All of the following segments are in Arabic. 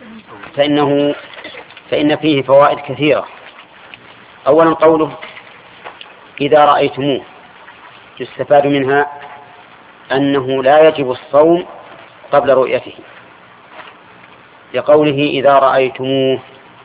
فإن فيه فوائد كثيرة. أولا قوله إذا رأيتموه، يستفاد منها أنه لا يجب الصوم قبل رؤيته، لقوله إذا رأيتموه.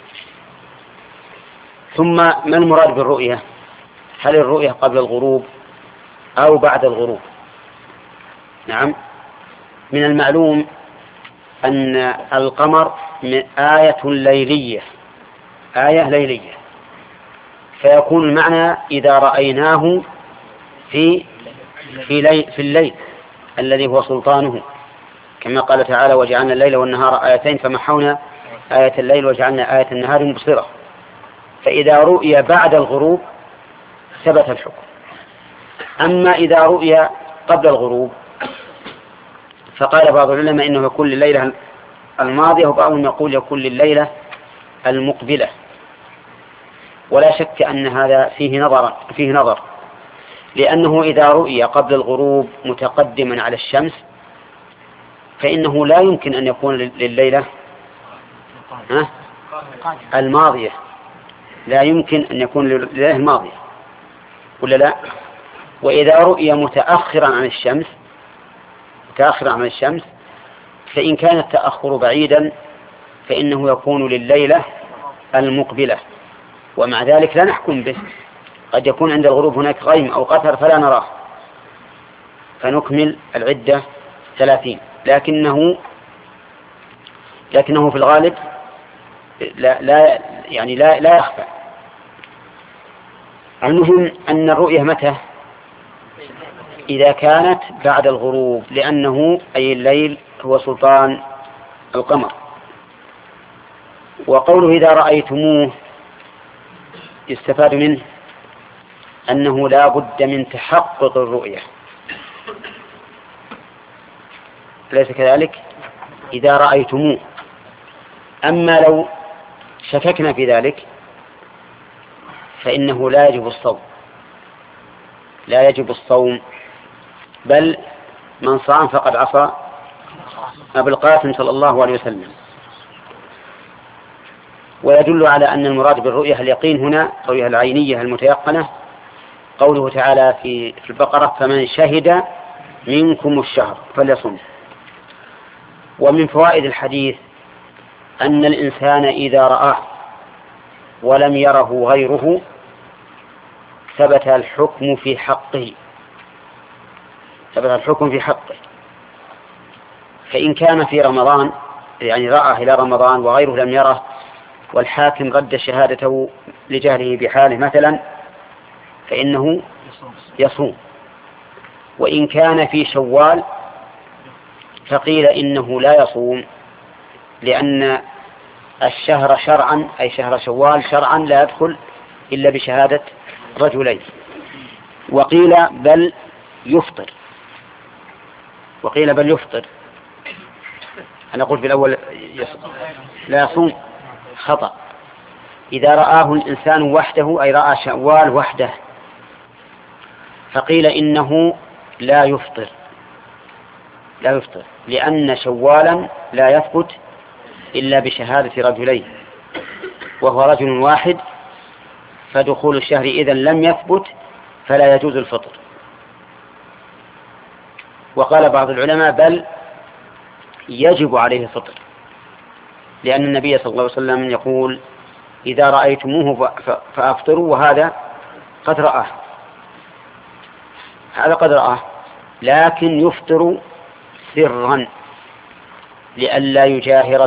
ثم ما المراد بالرؤية؟ هل الرؤية قبل الغروب أو بعد الغروب؟ نعم، من المعلوم أن القمر آية ليلية، آية ليلية، فيكون المعنى إذا رأيناه في الليل الذي هو سلطانه، كما قال تعالى وجعلنا الليل والنهار آيتين فمحونا آية الليل وجعلنا آية النهار مبصرة. فإذا رؤي بعد الغروب ثبت الحكم. أما إذا رؤي قبل الغروب فقال بعض العلماء إنه يكون لليلة الماضية، وبعضهم يقول يكون لليلة المقبلة. ولا شك أن هذا فيه نظر، لأنه إذا رؤي قبل الغروب متقدما على الشمس فإنه لا يمكن أن يكون لليلة الماضية، لا يمكن أن يكون لليلة الماضية، ولا لا؟ وإذا رؤي متأخرا عن الشمس فإن كان التأخر بعيدا فإنه يكون لليلة المقبلة، ومع ذلك لا نحكم به، قد يكون عند الغروب هناك غيم أو قطر فلا نراه فنكمل العدة 30، لكنه في الغالب لا يخفى. المهم أن الرؤية متى؟ إذا كانت بعد الغروب، لأنه أي الليل هو سلطان القمر. وقوله إذا رأيتموه يستفاد منه أنه لا بد من تحقق الرؤية، أليس كذلك؟ إذا رأيتموه. أما لو شككنا في ذلك فإنه لا يجب الصوم، بل من صام فقد عصى أبا القاسم صلى الله عليه وسلم. ويدل على أن المراد بالرؤية اليقين هنا الرؤية العينية المتيقنة، قوله تعالى في البقرة فمن شهد منكم الشهر فليصم. ومن فوائد الحديث أن الإنسان إذا رآه ولم يره غيره ثبت الحكم في حقه، فإن كان في رمضان يعني رآه إلى رمضان وغيره لم يره والحاكم رد شهادته لجهله بحاله مثلا فإنه يصوم. وإن كان في شوال فقيل إنه لا يصوم، لأن الشهر شرعا أي شهر شوال شرعا لا يدخل إلا بشهادة رجلين. وقيل بل يفطر. أنا قلت بالأول لا يصوم، خطأ. إذا رآه الإنسان وحده أي رأى شوال وحده فقيل إنه لا يفطر، لأن شوالا لا يثبت إلا بشهادة رجلين وهو رجل واحد، فدخول الشهر إذن لم يثبت فلا يجوز الفطر. وقال بعض العلماء بل يجب عليه الفطر، لأن النبي صلى الله عليه وسلم يقول إذا رأيتموه فأفطروا، وهذا قد رآه، لكن يفطر سرا لئلا يجاهر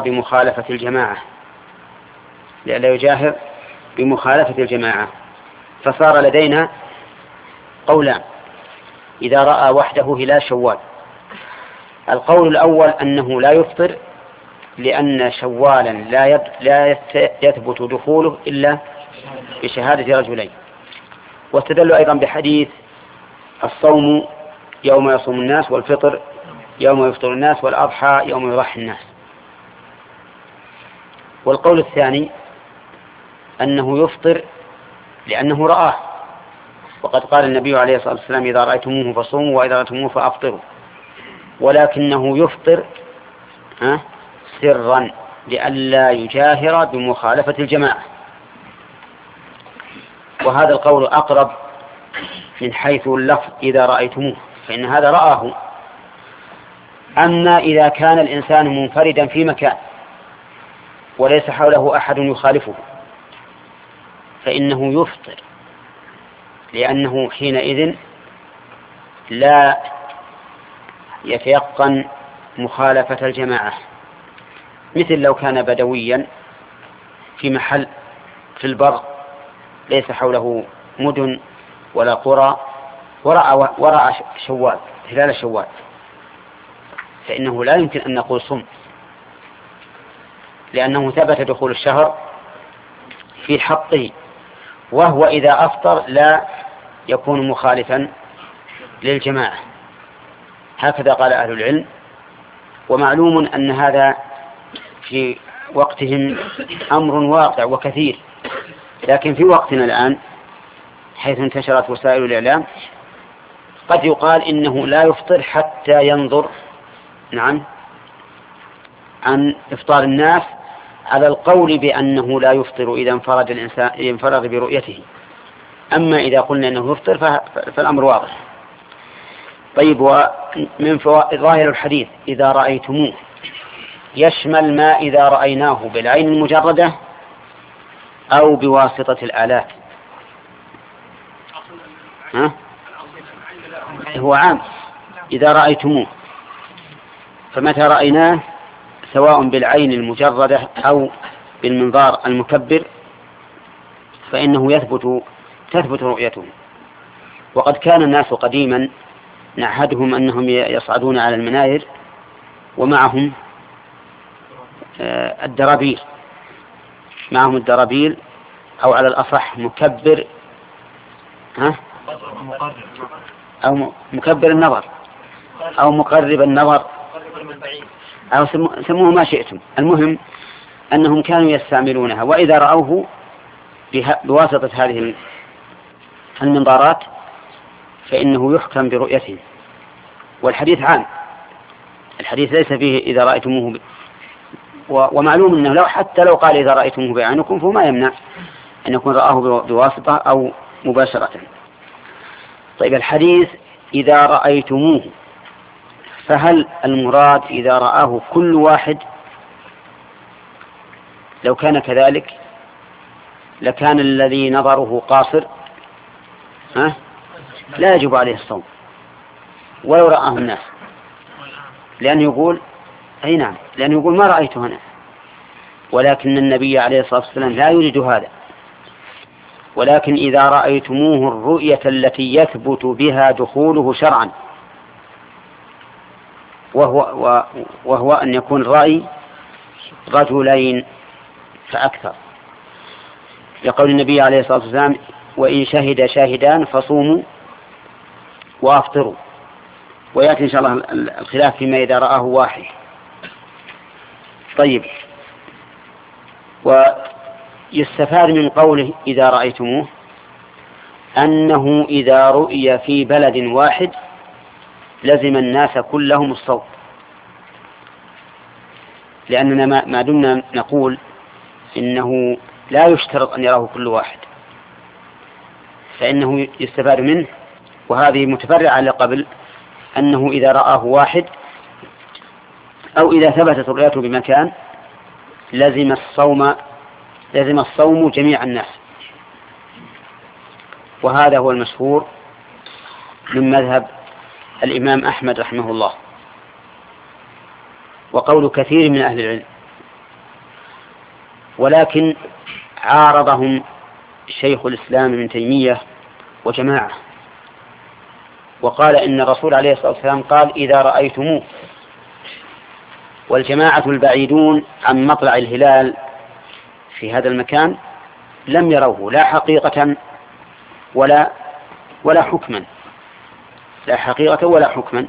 بمخالفة الجماعة. فصار لدينا قولان إذا رأى وحده هلال شوال. القول الأول أنه لا يفطر لأن شوالا لا يثبت دخوله إلا بشهادة رجلين. واستدلوا أيضا بحديث الصوم يوم يصوم الناس والفطر يوم يفطر الناس والأضحى يوم يضحي الناس. والقول الثاني أنه يفطر لأنه رآه، وقد قال النبي عليه الصلاة والسلام إذا رأيتموه فصوموا وإذا رأيتموه فأفطروا، ولكنه يفطر سرا لئلا يجاهر بمخالفة الجماعة. وهذا القول أقرب من حيث اللفظ إذا رأيتموه، فإن هذا رآه. أما إذا كان الإنسان منفردا في مكان وليس حوله أحد يخالفه فإنه يفطر، لأنه حينئذ لا يتيقن مخالفة الجماعة، مثل لو كان بدويا في محل في البر ليس حوله مدن ولا قرى ورأى شوال هلال شوال، فإنه لا يمكن أن نقول صم، لأنه ثبت دخول الشهر في حقه، وهو إذا أفطر لا يكون مخالفا للجماعة. هكذا قال أهل العلم. ومعلوم أن هذا في وقتهم أمر واقع وكثير، لكن في وقتنا الآن حيث انتشرت وسائل الإعلام قد يقال إنه لا يفطر حتى ينظر عن إفطار الناس على القول بأنه لا يفطر إذا انفرد الإنسان ينفرد برؤيته. أما إذا قلنا أنه يفطر فالأمر واضح. طيب، ومن فوائد ظاهر الحديث إذا رأيتموه يشمل ما إذا رأيناه بالعين المجردة أو بواسطة الآلات. هو عام إذا رأيتموه، فمتى رأيناه سواء بالعين المجردة أو بالمنظار المكبر فإنه تثبت رؤيته. وقد كان الناس قديما نعهدهم أنهم يصعدون على المناير ومعهم الدرابيل أو على الأصح مكبر أو مكبر النظر أو مقرب النظر أو سموه ما شئتم. المهم أنهم كانوا يستعملونها، وإذا رأوه بواسطة هذه المنظارات فإنه يحكم برؤيته. والحديث عام، الحديث ليس فيه إذا رأيتموه ومعلوم أنه حتى لو قال إذا رأيتموه بعينكم فما يمنع أن يكون رآه بواسطة أو مباشرة. طيب، الحديث إذا رأيتموه، فهل المراد إذا رآه كل واحد؟ لو كان كذلك لكان الذي نظره قاصر لا يجب عليه الصوم ولو رآه الناس، لأنه يقول لأنه يقول ما رأيته أنا. ولكن النبي عليه الصلاة والسلام لا يريد هذا، ولكن إذا رأيتموه الرؤية التي يثبت بها دخوله شرعا، وهو أن يكون الرأي رجلين فأكثر، لقول النبي عليه الصلاة والسلام وإن شهد شاهدان فصوموا وأفطروا. ويأتي إن شاء الله الخلاف فيما إذا رآه واحد. طيب، ويستفاد من قوله إذا رأيتموه أنه إذا رؤي في بلد واحد لزم الناس كلهم الصوم، لأننا ما دمنا نقول إنه لا يشترط أن يراه كل واحد فإنه يستفاد منه. وهذه متفرعة على قبل أنه إذا رآه واحد أو إذا ثبتت رؤيته بمكان لزم الصوم جميع الناس. وهذا هو المشهور من مذهب الإمام أحمد رحمه الله وقول كثير من أهل العلم. ولكن عارضهم شيخ الإسلام ابن تيمية وجماعة، وقال إن الرسول عليه الصلاة والسلام قال إذا رأيتموه، والجماعة البعيدون عن مطلع الهلال في هذا المكان لم يروه لا حقيقة ولا حكما، لا حقيقة ولا حكما.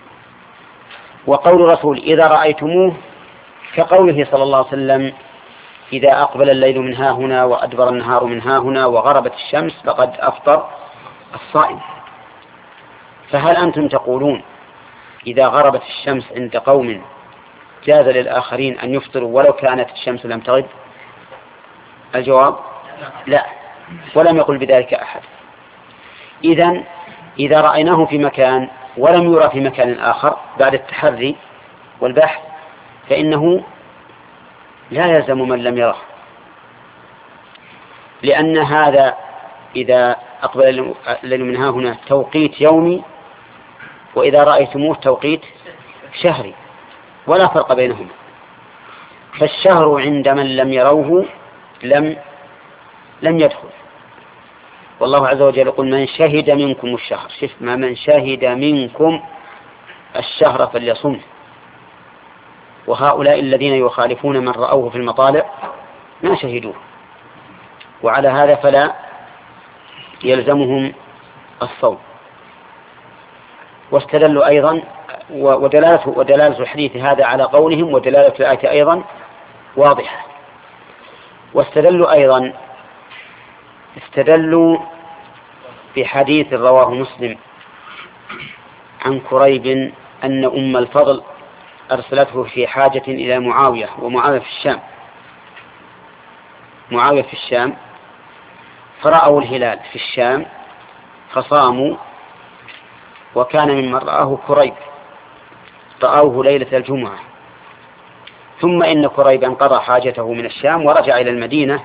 وقول الرسول إذا رأيتموه كقوله صلى الله عليه وسلم إذا أقبل الليل من ها هنا وأدبر النهار من ها هنا وغربت الشمس فقد أفطر الصائم. فهل أنتم تقولون إذا غربت الشمس عند قوم جاز للآخرين أن يفطروا ولو كانت الشمس لم تغب؟ الجواب لا، ولم يقل بذلك أحد. إذن إذا رأيناه في مكان ولم يرى في مكان آخر بعد التحري والبحث فإنه لا يلزم من لم يره، لأن هذا إذا أقبل من هنا توقيت يومي، وإذا رأيتموه توقيت شهري، ولا فرق بينهما. فالشهر عند من لم يروه لم يدخل. والله عز وجل يقول من شهد منكم الشهر، شف ما من شهد منكم الشهر فليصم. وهؤلاء الذين يخالفون من رأوه في المطالع ما شهدوه، وعلى هذا فلا يلزمهم الصوم. واستدلوا أيضا، ودلالة الحديث هذا على قولهم، ودلالة الآية أيضا واضحة. واستدلوا أيضا بحديث رواه مسلم عن كريب أن أم الفضل أرسلته في حاجة إلى معاوية، ومعاوية في الشام، فرأوا الهلال في الشام فصاموا، وكان ممن رآه كريب، رأوه ليلة الجمعة. ثم إن كريبا قضى حاجته من الشام ورجع إلى المدينة،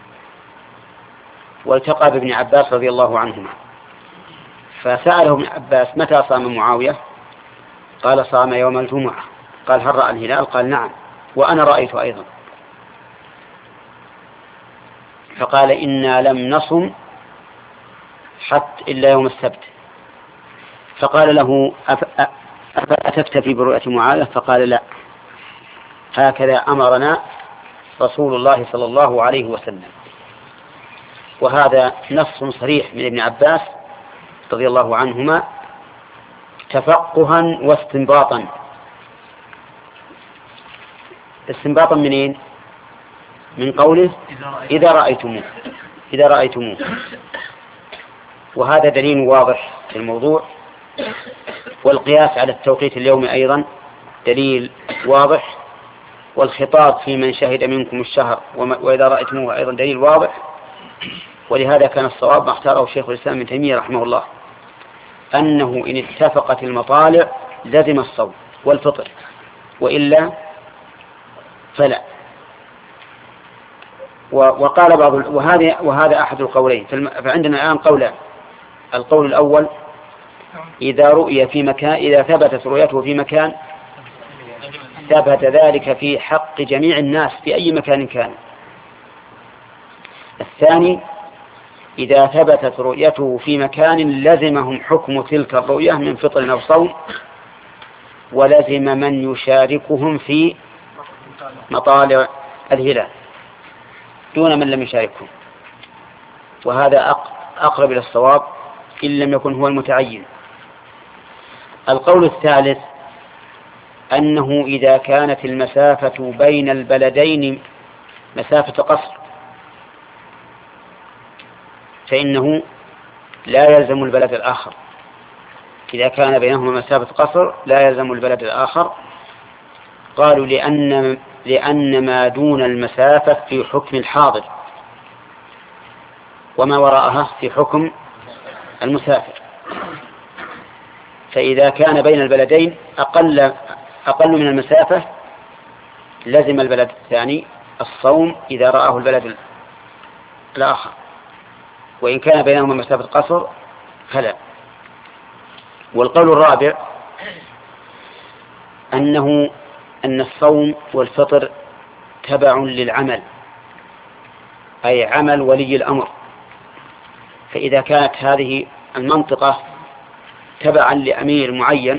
والتقى بابن عباس رضي الله عنهما، فسأله ابن عباس متى صام معاوية؟ قال صام يوم الجمعة. قال هل رأى الهلال؟ قال نعم وأنا رأيت أيضا. فقال إنا لم نصم حتى إلا يوم السبت. فقال له أتكتفي برؤية معاوية؟ فقال لا، هكذا أمرنا رسول الله صلى الله عليه وسلم. وهذا نص صريح من ابن عباس رضي الله عنهما تفقها واستنباطا. استنباطا منين؟ من قوله إذا رأيتموه. وهذا دليل واضح في الموضوع. والقياس على التوقيت اليومي أيضا دليل واضح. والخطاب في من شهد منكم الشهر وإذا رأيتموه أيضا دليل واضح. ولهذا كان الصواب ما اختاره شيخ الإسلام ابن تيمية رحمه الله، أنه إن اتفقت المطالع لزم الصوم والفطر، وإلا فلا. وقال بعض وهذا أحد القولين. فعندنا الآن قولان. القول الأول إذا رؤي في مكان، إذا ثبتت رؤيته في مكان ثبت ذلك في حق جميع الناس في أي مكان كان. الثاني إذا ثبتت رؤيته في مكان لزمهم حكم تلك الرؤية من فطر أو صوم، ولزم من يشاركهم في مطالع الهلال دون من لم يشاركهم. وهذا أقرب إلى الصواب إن لم يكن هو المتعين. القول الثالث أنه إذا كانت المسافة بين البلدين مسافة قصر فإنه لا يلزم البلد الآخر. إذا كان بينهما مسافة قصر لا يلزم البلد الآخر. قالوا لأن ما دون المسافة في حكم الحاضر، وما وراءها في حكم المسافر. فإذا كان بين البلدين أقل من المسافة لزم البلد الثاني الصوم إذا رآه البلد الآخر، وإن كان بينهما مسافة قصر فلا. والقول الرابع أن الصوم والفطر تبع للعمل، أي عمل ولي الأمر. فإذا كانت هذه المنطقة تبعا لأمير معين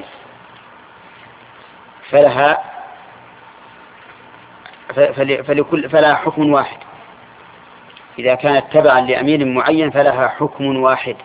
فلها حكم واحد. إذا كانت تبعا لأمير معين فلها حكم واحد.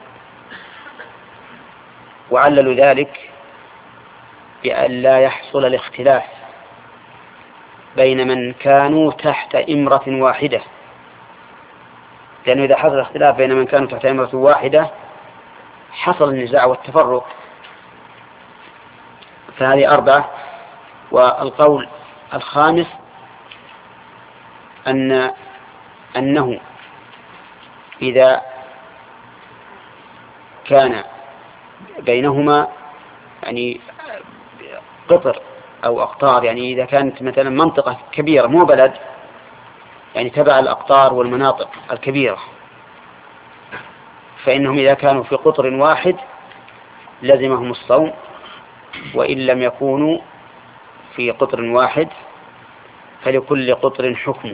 وعللوا ذلك بأن لا يحصل الاختلاف بين من كانوا تحت إمرة واحدة، لأنه إذا حصل اختلاف بين من كانوا تحت إمرة واحدة حصل النزاع والتفرق. فهذه أربعة. والقول الخامس أنه إذا كان بينهما يعني قطر أو أقطار، يعني إذا كانت مثلا منطقة كبيرة مو بلد، يعني تبع الأقطار والمناطق الكبيرة، فإنهم إذا كانوا في قطر واحد لزمهم الصوم، وإن لم يكونوا في قطر واحد فلكل قطر حكمه.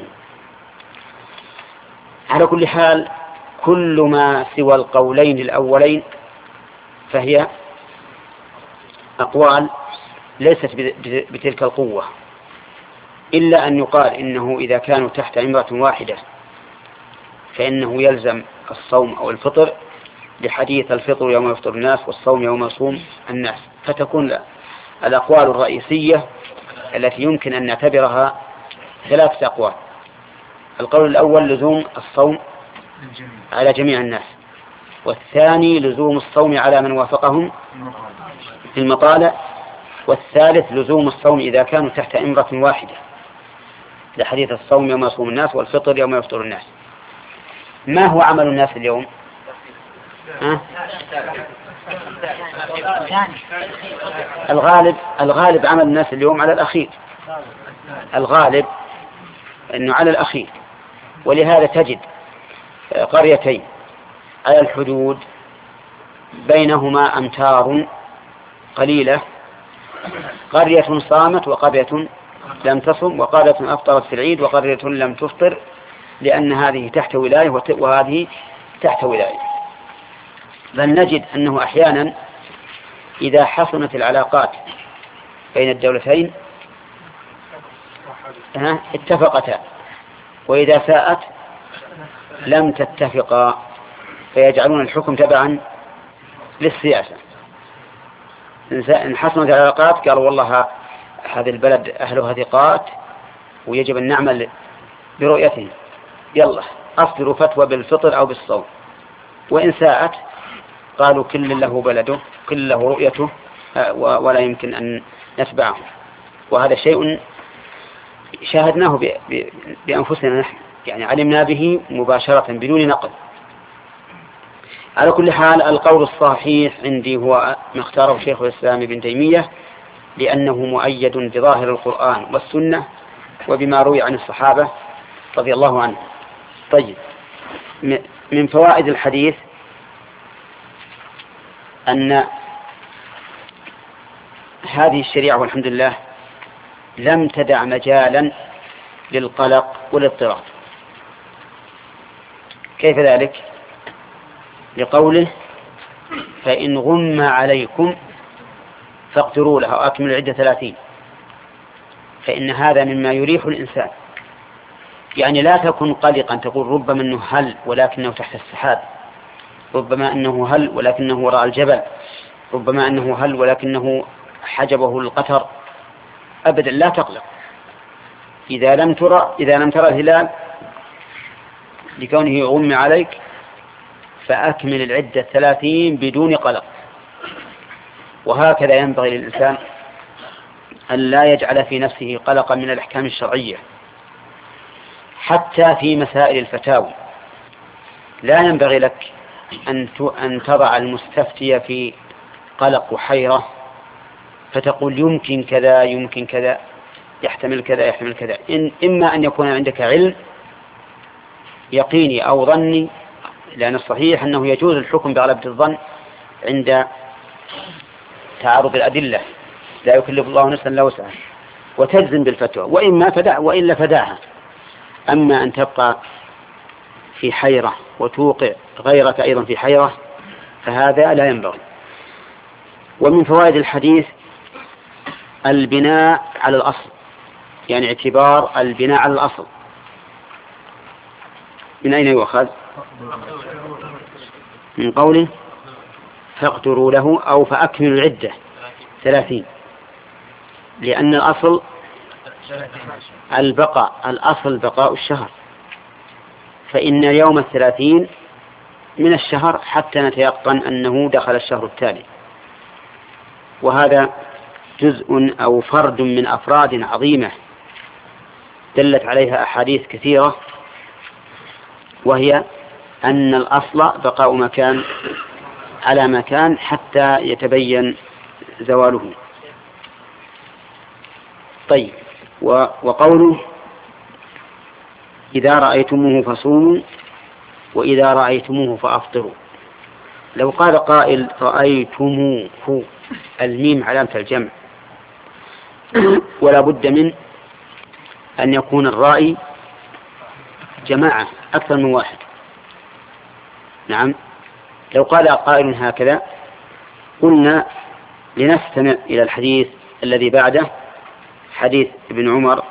على كل حال كل ما سوى القولين الأولين فهي أقوال ليست بتلك القوة، إلا أن يقال إنه إذا كانوا تحت إمرة واحدة فإنه يلزم الصوم أو الفطر لحديث الفطر يوم يفطر الناس والصوم يوم يصوم الناس، فتكون الأقوال الرئيسية التي يمكن أن نعتبرها ثلاثة أقوال. القول الأول لزوم الصوم على جميع الناس، والثاني لزوم الصوم على من وافقهم في المطالع، والثالث لزوم الصوم إذا كانوا تحت إمرة واحدة لحديث الصوم يوم يصوم الناس والفطر يوم يفطر الناس. ما هو عمل الناس اليوم؟ الغالب عمل الناس اليوم على الأخير، الغالب أنه على الأخير. ولهذا تجد قريتين على الحدود بينهما أمتار قليلة، قرية صامت وقرية لم تصم، وقرية أفطرت في العيد وقرية لم تفطر، لأن هذه تحت ولاية وهذه تحت ولاية. بل نجد أنه أحيانا إذا حصلت العلاقات بين الدولتين اتفقتا، وإذا ساءت لم تتفقا، فيجعلون الحكم تبعا للسياسة. إن حصلت العلاقات قالوا والله هذا البلد أهلها ثقات ويجب أن نعمل برؤيتهم، يلا أصدروا فتوى بالفطر أو بالصوم. وإن ساءت قالوا كل له بلده كل له رؤيته ولا يمكن أن نتبعه. وهذا شيء شاهدناه بأنفسنا نحن، يعني علمنا به مباشرة بدون نقل. على كل حال القول الصحيح عندي هو ما اختاره شيخ الإسلام ابن تيمية، لأنه مؤيد بظاهر القرآن والسنة وبما روي عن الصحابة رضي الله عنهم. طيب، من فوائد الحديث أن هذه الشريعة والحمد لله لم تدع مجالا للقلق والاضطراب. كيف ذلك؟ لقوله فإن غم عليكم فاقدروا لها وأكملوا العدة 30. فإن هذا مما يريح الإنسان، يعني لا تكن قلقا تقول ربما أنه هل ولكنه تحت السحاب، ربما أنه هل ولكنه وراء الجبل، ربما أنه هل ولكنه حجبه القطر. أبدا لا تقلق. إذا لم ترى الهلال لكونه يغم عليك فأكمل العدة 30 بدون قلق. وهكذا ينبغي للإنسان أن لا يجعل في نفسه قلقا من الأحكام الشرعية، حتى في مسائل الفتاوى لا ينبغي لك أن تضع المستفتي في قلق وحيرة فتقول يمكن كذا يمكن كذا، يحتمل كذا يحتمل كذا. إما أن يكون عندك علم يقيني أو ظني، لأن الصحيح أنه يجوز الحكم بغلبة الظن عند تعارض الأدلة، لا يكلف الله نفسا إلا وسعها، وتجزم بالفتوى، وإما فدع وإلا فدعها. أما أن تبقى في حيرة وتوقع غيرك أيضا في حيرة فهذا لا ينبغي. ومن فوائد الحديث البناء على الأصل، يعني اعتبار البناء على الأصل. من أين يؤخذ؟ من قوله فاقدروا له أو فأكملوا العدة 30، لأن الأصل البقاء، الأصل بقاء الشهر، فإن اليوم 30 من الشهر حتى نتيقن أنه دخل الشهر التالي. وهذا جزء أو فرد من أفراد عظيمة دلت عليها أحاديث كثيرة، وهي أن الأصل بقاء مكان على مكان حتى يتبين زواله. طيب، وقوله إذا رأيتموه فصوموا وإذا رأيتموه فأفطروا. لو قال قائل رأيتموه، الميم علامة الجمع، ولا بد من أن يكون الرأي جماعة أكثر من واحد. نعم، لو قال قائل هكذا قلنا لنستمع إلى الحديث الذي بعده، حديث ابن عمر